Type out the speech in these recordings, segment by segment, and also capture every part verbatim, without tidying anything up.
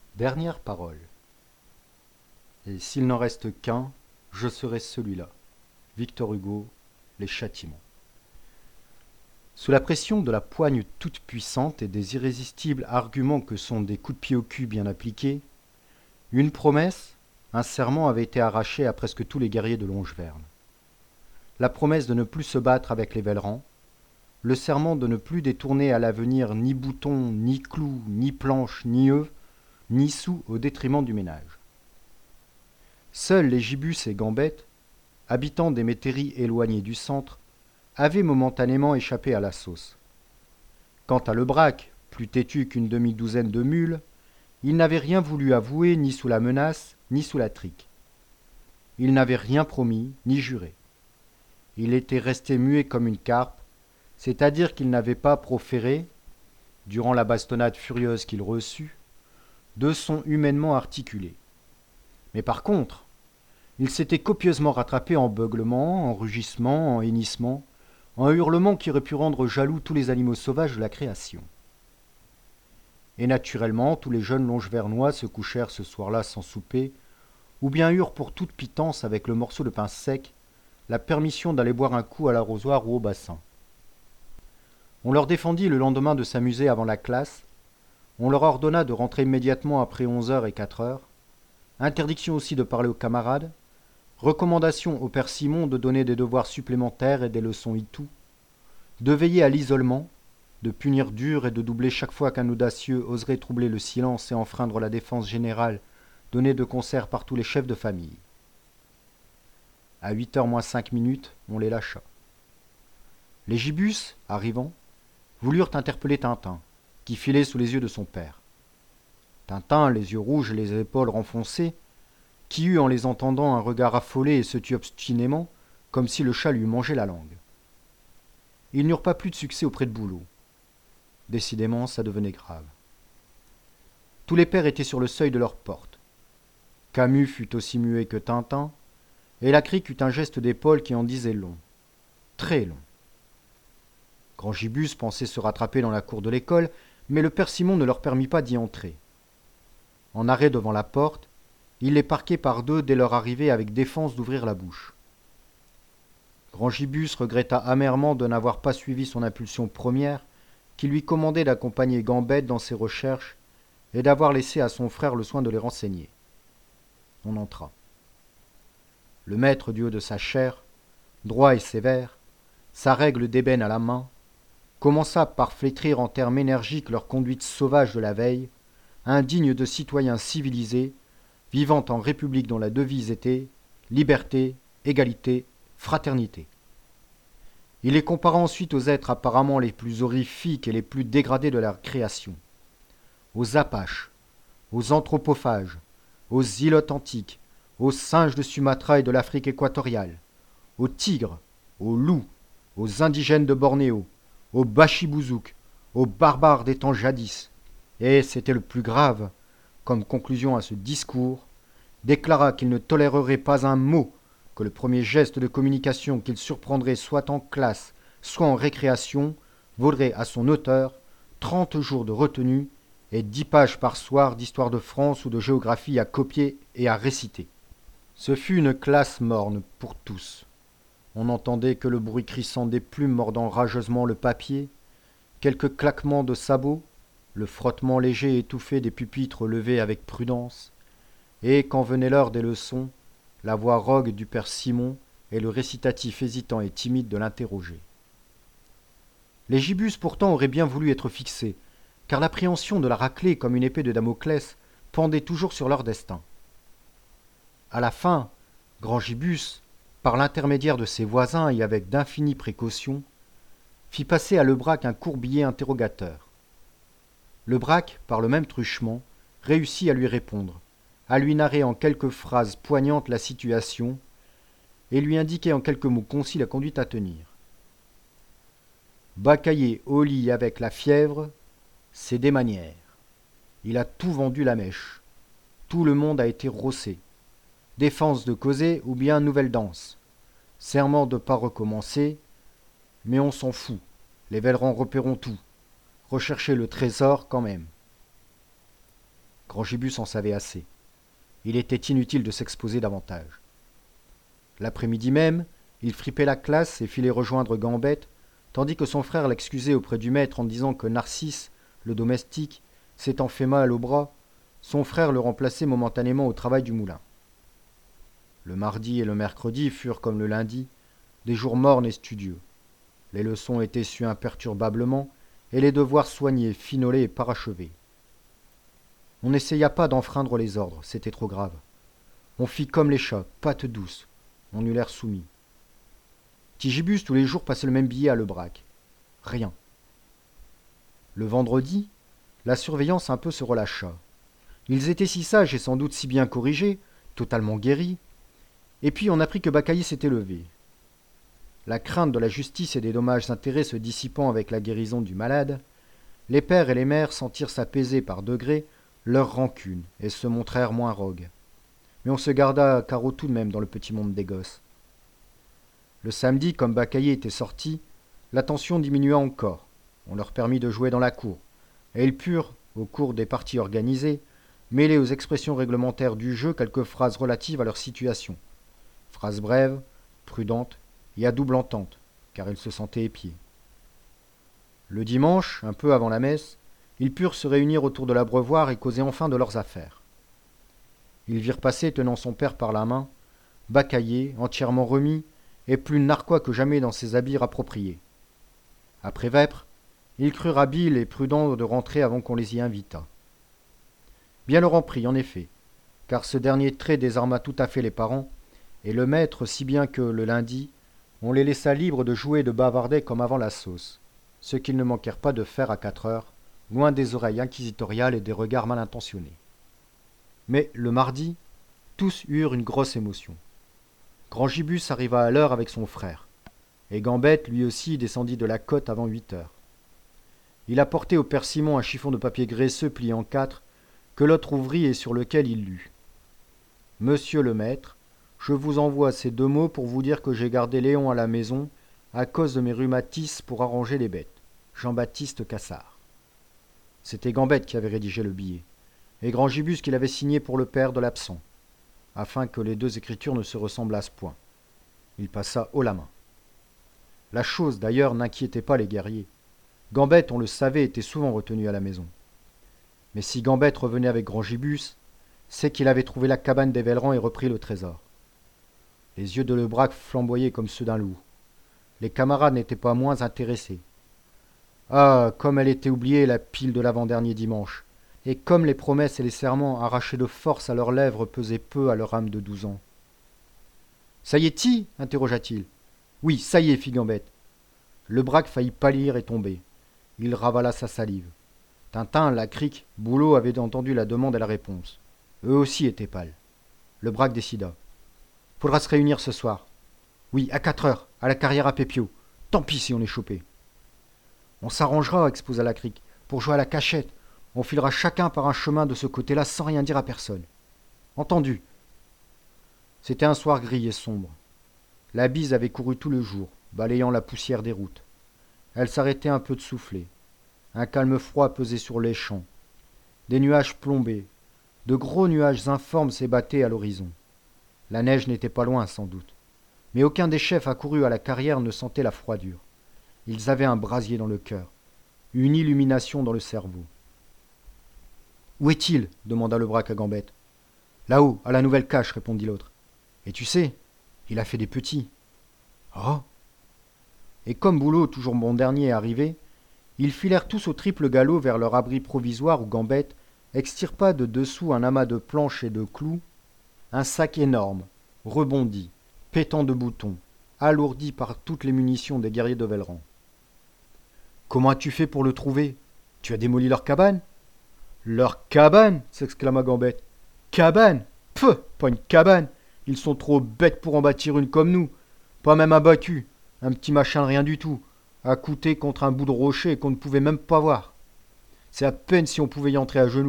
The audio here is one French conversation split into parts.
Dernière parole. Et s'il n'en reste qu'un, je serai celui-là. Victor Hugo, Les Châtiments. Sous la pression de la poigne toute puissante et des irrésistibles arguments que sont des coups de pied au cul bien appliqués, une promesse, un serment avait été arraché à presque tous les guerriers de Longeverne. La promesse de ne plus se battre avec les Vellerans, le serment de ne plus détourner à l'avenir ni boutons, ni clous, ni planches, ni œufs, ni sous au détriment du ménage. Seuls les gibus et gambettes, habitants des métairies éloignées du centre, avaient momentanément échappé à la sauce. Quant à Lebrac, plus têtu qu'une demi-douzaine de mules, il n'avait rien voulu avouer ni sous la menace, ni sous la trique. Il n'avait rien promis, ni juré. Il était resté muet comme une carpe, c'est-à-dire qu'il n'avait pas proféré, durant la bastonnade furieuse qu'il reçut, de son humainement articulé. Mais par contre, il s'était copieusement rattrapé en beuglements, en rugissements, en hennissements, en hurlements qui auraient pu rendre jaloux tous les animaux sauvages de la création. Et naturellement, tous les jeunes longevernois se couchèrent ce soir-là sans souper, ou bien eurent pour toute pitance avec le morceau de pain sec la permission d'aller boire un coup à l'arrosoir ou au bassin. On leur défendit le lendemain de s'amuser avant la classe, on leur ordonna de rentrer immédiatement après onze heures et quatre heures, interdiction aussi de parler aux camarades, recommandation au père Simon de donner des devoirs supplémentaires et des leçons itou, de veiller à l'isolement, de punir dur et de doubler chaque fois qu'un audacieux oserait troubler le silence et enfreindre la défense générale donnée de concert par tous les chefs de famille. À huit heures moins cinq minutes, on les lâcha. Les gibus, arrivant, voulurent interpeller Tintin, qui filait sous les yeux de son père. Tintin, les yeux rouges et les épaules renfoncées, qui eut en les entendant un regard affolé et se tut obstinément, comme si le chat lui mangeait la langue. Ils n'eurent pas plus de succès auprès de Boulot. Décidément, ça devenait grave. Tous les pères étaient sur le seuil de leur porte. Camus fut aussi muet que Tintin, et la crique eut un geste d'épaule qui en disait long, très long. Grand Gibus pensait se rattraper dans la cour de l'école, mais le père Simon ne leur permit pas d'y entrer. En arrêt devant la porte, il les parquait par deux dès leur arrivée avec défense d'ouvrir la bouche. Grand Gibus regretta amèrement de n'avoir pas suivi son impulsion première, qui lui commandait d'accompagner Gambette dans ses recherches et d'avoir laissé à son frère le soin de les renseigner. On entra. Le maître du haut de sa chaire, droit et sévère, sa règle d'ébène à la main, commença par flétrir en termes énergiques leur conduite sauvage de la veille, indigne de citoyens civilisés, vivant en république dont la devise était liberté, égalité, fraternité. Il les compara ensuite aux êtres apparemment les plus horrifiques et les plus dégradés de la création, aux Apaches, aux anthropophages, aux ilotes antiques, aux singes de Sumatra et de l'Afrique équatoriale, aux tigres, aux loups, aux indigènes de Bornéo, aux bachibouzouk, aux barbares des temps jadis, et, c'était le plus grave, comme conclusion à ce discours, déclara qu'il ne tolérerait pas un mot, que le premier geste de communication qu'il surprendrait soit en classe, soit en récréation, vaudrait à son auteur trente jours de retenue et dix pages par soir d'histoire de France ou de géographie à copier et à réciter. Ce fut une classe morne pour tous. On n'entendait que le bruit crissant des plumes mordant rageusement le papier, quelques claquements de sabots, le frottement léger et étouffé des pupitres levés avec prudence, et, quand venait l'heure des leçons, la voix rogue du père Simon et le récitatif hésitant et timide de l'interrogé. Les gibus pourtant auraient bien voulu être fixés, car l'appréhension de la raclée comme une épée de Damoclès pendait toujours sur leur destin. À la fin, Grand Gibus, par l'intermédiaire de ses voisins et avec d'infinies précautions, fit passer à Lebrac un court billet interrogateur. Lebrac, par le même truchement, réussit à lui répondre, à lui narrer en quelques phrases poignantes la situation et lui indiquer en quelques mots concis la conduite à tenir. Bacailler au lit avec la fièvre, c'est des manières. Il a tout vendu la mèche. Tout le monde a été rossé. Défense de causer ou bien nouvelle danse. Serment de pas recommencer, mais on s'en fout. Les Vellerans repéreront tout. Rechercher le trésor quand même. Grangibus en savait assez. Il était inutile de s'exposer davantage. L'après-midi même, il fripait la classe et filait rejoindre Gambette, tandis que son frère l'excusait auprès du maître en disant que Narcisse, le domestique, s'étant fait mal au bras, son frère le remplaçait momentanément au travail du moulin. Le mardi et le mercredi furent, comme le lundi, des jours mornes et studieux. Les leçons étaient sues imperturbablement et les devoirs soignés, finolés et parachevés. On n'essaya pas d'enfreindre les ordres, c'était trop grave. On fit comme les chats, pattes douces. On eut l'air soumis. Tigibus tous les jours passait le même billet à Lebrac. Rien. Le vendredi, la surveillance un peu se relâcha. Ils étaient si sages et sans doute si bien corrigés, totalement guéris. Et puis on apprit que Baccaillé s'était levé. La crainte de la justice et des dommages-intérêts se dissipant avec la guérison du malade, les pères et les mères sentirent s'apaiser par degrés leur rancune et se montrèrent moins rogues. Mais on se garda carreau tout de même dans le petit monde des gosses. Le samedi, comme Baccaillé était sorti, l'attention diminua encore. On leur permit de jouer dans la cour, et ils purent, au cours des parties organisées, mêler aux expressions réglementaires du jeu quelques phrases relatives à leur situation. Phrases brèves, prudentes et à double entente, car ils se sentaient épiés. Le dimanche, un peu avant la messe, ils purent se réunir autour de l'abreuvoir et causer enfin de leurs affaires. Ils virent passer, tenant son père par la main, Baccaillé, entièrement remis, et plus narquois que jamais dans ses habits appropriés. Après vêpres, ils crurent habiles et prudents de rentrer avant qu'on les y invitât. Bien leur en prit, en effet, car ce dernier trait désarma tout à fait les parents, et le maître, si bien que, le lundi, on les laissa libres de jouer et de bavarder comme avant la sauce, ce qu'ils ne manquèrent pas de faire à quatre heures, loin des oreilles inquisitoriales et des regards mal intentionnés. Mais le mardi, tous eurent une grosse émotion. Grangibus arriva à l'heure avec son frère, et Gambette, lui aussi, descendit de la côte avant huit heures. Il apportait au père Simon un chiffon de papier graisseux plié en quatre, que l'autre ouvrit et sur lequel il lut. « Monsieur le maître, je vous envoie ces deux mots pour vous dire que j'ai gardé Léon à la maison à cause de mes rhumatismes pour arranger les bêtes. Jean-Baptiste Cassard. » C'était Gambette qui avait rédigé le billet, et Grangibus qui l'avait signé pour le père de l'absent, afin que les deux écritures ne se ressemblassent point. Il passa haut la main. La chose, d'ailleurs, n'inquiétait pas les guerriers. Gambette, on le savait, était souvent retenu à la maison. Mais si Gambette revenait avec Grangibus, c'est qu'il avait trouvé la cabane des Vellerans et repris le trésor. Les yeux de Lebrac flamboyaient comme ceux d'un loup. Les camarades n'étaient pas moins intéressés. Ah, comme elle était oubliée, la pile de l'avant-dernier dimanche, et comme les promesses et les serments arrachés de force à leurs lèvres pesaient peu à leur âme de douze ans. « Ça y est-il » interrogea-t-il. « Oui, ça y est, fit Gambette. » Lebrac faillit pâlir et tomber. Il ravala sa salive. Tintin, la crique, Boulot avaient entendu la demande et la réponse. Eux aussi étaient pâles. Lebrac décida. « Faudra se réunir ce soir. »« Oui, à quatre heures, à la carrière à Pépio. Tant pis si on est chopé. »« On s'arrangera, » exposa la crique, « pour jouer à la cachette. On filera chacun par un chemin de ce côté-là sans rien dire à personne. »« Entendu. » C'était un soir gris et sombre. La bise avait couru tout le jour, balayant la poussière des routes. Elle s'arrêtait un peu de souffler. Un calme froid pesait sur les champs. Des nuages plombaient. De gros nuages informes s'ébattaient à l'horizon. La neige n'était pas loin, sans doute. Mais aucun des chefs accourus à la carrière ne sentait la froidure. Ils avaient un brasier dans le cœur, une illumination dans le cerveau. « Où est-il » demanda Lebrac à Gambette. « Là-haut, à la nouvelle cache, répondit l'autre. « Et tu sais, il a fait des petits. »« Oh !» Et comme Boulot, toujours bon dernier, arrivait, ils filèrent tous au triple galop vers leur abri provisoire où Gambette extirpa de dessous un amas de planches et de clous, un sac énorme, rebondi, pétant de boutons, alourdi par toutes les munitions des guerriers de Velleran. « Comment as-tu fait pour le trouver ? Tu as démoli leur cabane ?»« Leur cabane !» s'exclama Gambette. « Cabane ? Peuh, pas une cabane. Ils sont trop bêtes pour en bâtir une comme nous. Pas même un bacu, un petit machin rien du tout, accouté contre un bout de rocher qu'on ne pouvait même pas voir. C'est à peine si on pouvait y entrer à genoux. »«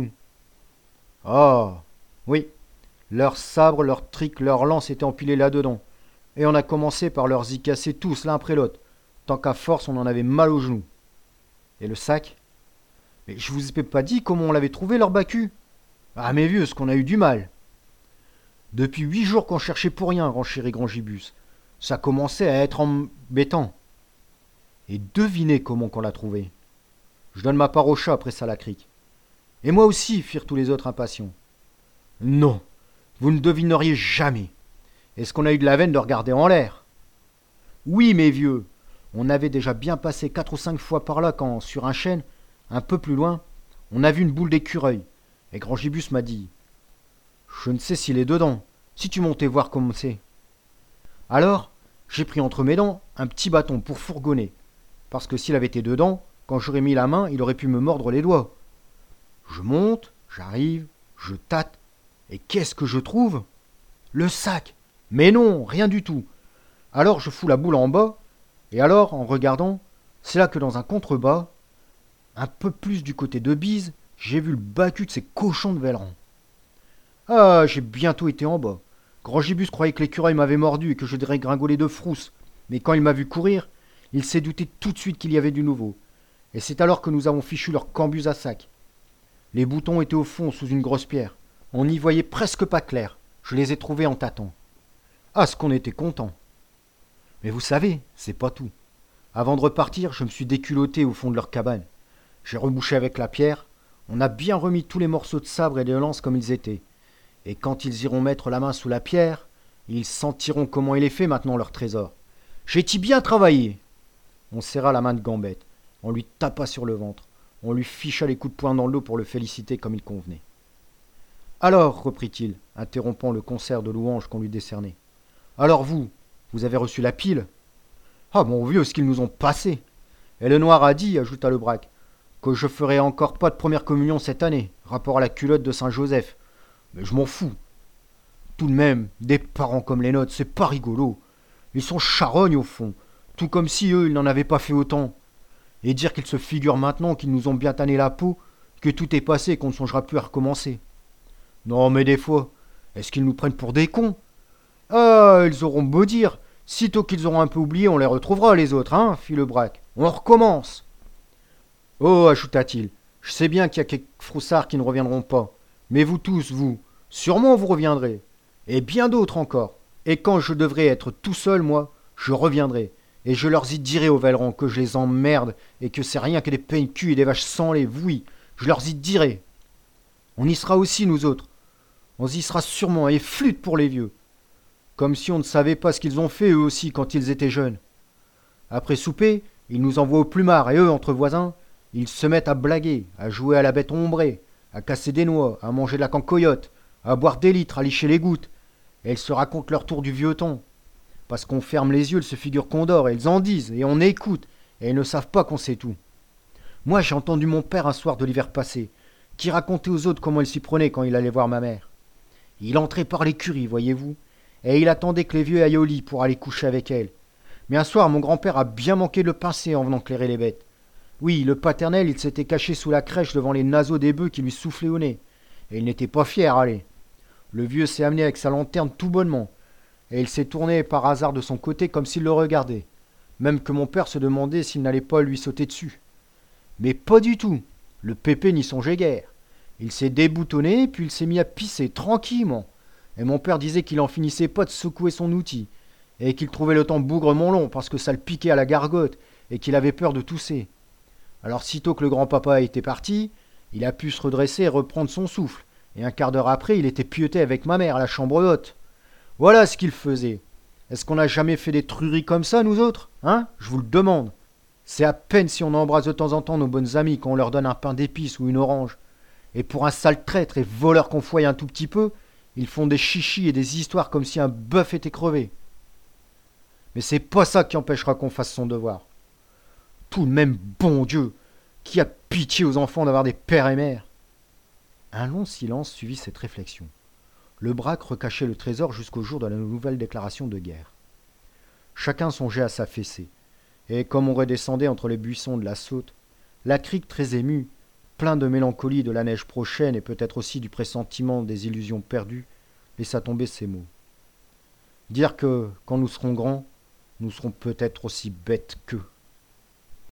Ah, oui, leurs sabres, leurs triques, leurs lances étaient empilés là-dedans, et on a commencé par leur y casser tous l'un après l'autre, tant qu'à force on en avait mal aux genoux. Et le sac ? Mais je vous ai pas dit comment on l'avait trouvé, leur bacu ? Ah mais vieux, ce qu'on a eu du mal. Depuis huit jours qu'on cherchait pour rien, renchérit Grangibus. Ça commençait à être embêtant. Et devinez comment qu'on l'a trouvé. Je donne ma part au chat après ça la crique. Et moi aussi, firent tous les autres impatients. Non, vous ne devineriez jamais. Est-ce qu'on a eu de la veine de regarder en l'air? Oui, mes vieux, on avait déjà bien passé quatre ou cinq fois par là quand, sur un chêne, un peu plus loin, on a vu une boule d'écureuil. Et Grangibus m'a dit « Je ne sais s'il est dedans, si tu montais voir comment c'est. » Alors, j'ai pris entre mes dents un petit bâton pour fourgonner, parce que s'il avait été dedans, quand j'aurais mis la main, il aurait pu me mordre les doigts. Je monte, j'arrive, je tâte, et qu'est-ce que je trouve? Le sac. Mais non, rien du tout. Alors je fous la boule en bas, et alors, en regardant, c'est là que dans un contrebas, un peu plus du côté de Bise, j'ai vu le battu de ces cochons de Velleran. Ah, j'ai bientôt été en bas. Grangibus croyait que l'écureuil m'avait mordu et que je dégringolais de frousse, mais quand il m'a vu courir, il s'est douté tout de suite qu'il y avait du nouveau. Et c'est alors que nous avons fichu leur cambuse à sac. Les boutons étaient au fond, sous une grosse pierre. On n'y voyait presque pas clair. Je les ai trouvés en tâtant. Ah, ce qu'on était content. Mais vous savez, c'est pas tout. Avant de repartir, je me suis déculotté au fond de leur cabane. J'ai rebouché avec la pierre. On a bien remis tous les morceaux de sabre et de lance comme ils étaient. Et quand ils iront mettre la main sous la pierre, ils sentiront comment il est fait maintenant leur trésor. J'ai-y bien travaillé. On serra la main de Gambette. On lui tapa sur le ventre. On lui ficha les coups de poing dans le dos pour le féliciter comme il convenait. Alors, reprit-il, interrompant le concert de louanges qu'on lui décernait. Alors vous, vous avez reçu la pile? Ah mon vieux, ce qu'ils nous ont passé. Et le noir a dit, ajouta le braque, que je ferai encore pas de première communion cette année, rapport à la culotte de Saint-Joseph. Mais je m'en fous. Tout de même, des parents comme les nôtres, c'est pas rigolo. Ils sont charognes au fond, tout comme si eux, ils n'en avaient pas fait autant. Et dire qu'ils se figurent maintenant qu'ils nous ont bien tanné la peau, que tout est passé et qu'on ne songera plus à recommencer. Non, mais des fois, est-ce qu'ils nous prennent pour des cons? Ah, ils auront beau dire, sitôt qu'ils auront un peu oublié, on les retrouvera les autres, hein, fit le braque. On recommence. Oh, ajouta-t-il, je sais bien qu'il y a quelques froussards qui ne reviendront pas, mais vous tous, vous, sûrement vous reviendrez, et bien d'autres encore. Et quand je devrai être tout seul, moi, je reviendrai, et je leur y dirai aux Velleran que je les emmerde, et que c'est rien que des peignes-culs et des vaches sans lait, oui, je leur y dirai. On y sera aussi, nous autres. On y sera sûrement, et flûte pour les vieux. Comme si on ne savait pas ce qu'ils ont fait eux aussi quand ils étaient jeunes. Après souper, ils nous envoient au plumard, et eux, entre voisins, ils se mettent à blaguer, à jouer à la bête ombrée, à casser des noix, à manger de la cancoyote, à boire des litres, à licher les gouttes. Et ils se racontent leur tour du vieux temps. Parce qu'on ferme les yeux, ils se figurent qu'on dort, et ils en disent, et on écoute, et ils ne savent pas qu'on sait tout. Moi, j'ai entendu mon père un soir de l'hiver passé, qui racontait aux autres comment il s'y prenait quand il allait voir ma mère. Il entrait par l'écurie, voyez-vous, et il attendait que les vieux aillent au lit pour aller coucher avec elle. Mais un soir, mon grand-père a bien manqué de le pincer en venant clairer les bêtes. Oui, le paternel, il s'était caché sous la crèche devant les naseaux des bœufs qui lui soufflaient au nez. Et il n'était pas fier, allez. Le vieux s'est amené avec sa lanterne tout bonnement, et il s'est tourné par hasard de son côté comme s'il le regardait, même que mon père se demandait s'il n'allait pas lui sauter dessus. Mais pas du tout, le pépé n'y songeait guère. Il s'est déboutonné, puis il s'est mis à pisser tranquillement, et mon père disait qu'il en finissait pas de secouer son outil, et qu'il trouvait le temps bougrement long parce que ça le piquait à la gargote, et qu'il avait peur de tousser. Alors sitôt que le grand-papa était parti, il a pu se redresser et reprendre son souffle, et un quart d'heure après, il était pieuté avec ma mère à la chambre haute. Voilà ce qu'il faisait. Est-ce qu'on n'a jamais fait des trueries comme ça, nous autres? Hein? Je vous le demande. C'est à peine si on embrasse de temps en temps nos bonnes amies quand on leur donne un pain d'épices ou une orange. Et pour un sale traître et voleur qu'on fouille un tout petit peu, ils font des chichis et des histoires comme si un bœuf était crevé. Mais c'est pas ça qui empêchera qu'on fasse son devoir. Tout de même, bon Dieu, qui a pitié aux enfants d'avoir des pères et mères? Un long silence suivit cette réflexion. Le braque recachait le trésor jusqu'au jour de la nouvelle déclaration de guerre. Chacun songeait à sa fessée, et comme on redescendait entre les buissons de la Saute, la crique très émue, plein de mélancolie de la neige prochaine et peut-être aussi du pressentiment des illusions perdues, laissa tomber ces mots. Dire que, quand nous serons grands, nous serons peut-être aussi bêtes qu'eux.